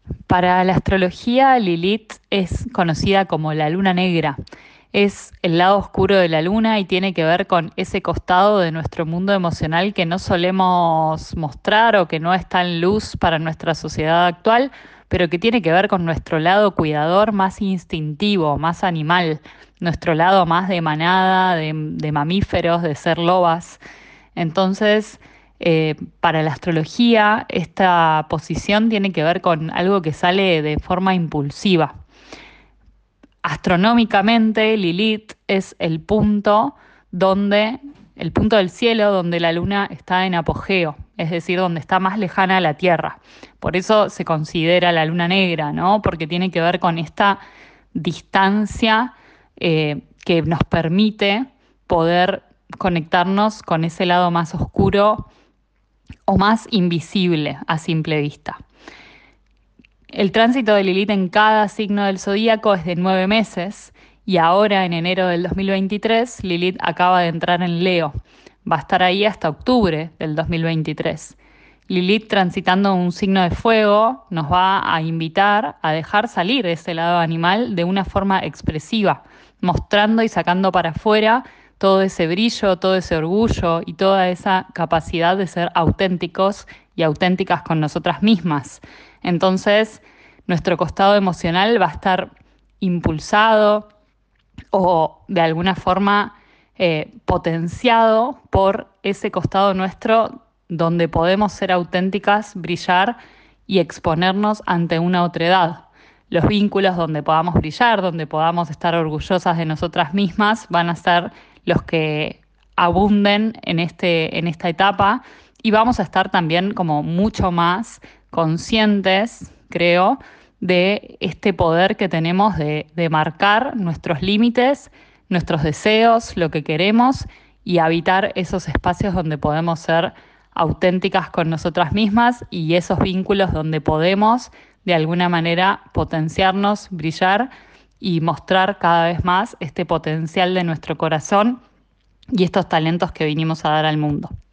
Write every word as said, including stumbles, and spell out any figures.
Para la astrología, Lilith es conocida como la luna negra. Es el lado oscuro de la luna y tiene que ver con ese costado de nuestro mundo emocional que no solemos mostrar o que no está en luz para nuestra sociedad actual, pero que tiene que ver con nuestro lado cuidador más instintivo, más animal, nuestro lado más de manada, de, de mamíferos, de ser lobas. Entonces, eh, para la astrología, esta posición tiene que ver con algo que sale de forma impulsiva. Astronómicamente, Lilith es el punto donde, el punto del cielo donde la luna está en apogeo, es decir, donde está más lejana a la Tierra. Por eso se considera la luna negra, ¿no? Porque tiene que ver con esta distancia eh, que nos permite poder conectarnos con ese lado más oscuro o más invisible a simple vista. El tránsito de Lilith en cada signo del zodíaco es de nueve meses y ahora en enero del dos mil veintitrés Lilith acaba de entrar en Leo. Va a estar ahí hasta octubre del dos mil veintitrés. Lilith transitando un signo de fuego nos va a invitar a dejar salir ese lado animal de una forma expresiva, mostrando y sacando para afuera todo ese brillo, todo ese orgullo y toda esa capacidad de ser auténticos y auténticas con nosotras mismas. Entonces, nuestro costado emocional va a estar impulsado o de alguna forma eh, potenciado por ese costado nuestro donde podemos ser auténticas, brillar y exponernos ante una otredad. Los vínculos donde podamos brillar, donde podamos estar orgullosas de nosotras mismas, van a ser los que abunden en este, en esta etapa y vamos a estar también como mucho más conscientes, creo, de este poder que tenemos de, de marcar nuestros límites, nuestros deseos, lo que queremos y habitar esos espacios donde podemos ser auténticas con nosotras mismas y esos vínculos donde podemos de alguna manera potenciarnos, brillar y mostrar cada vez más este potencial de nuestro corazón y estos talentos que vinimos a dar al mundo.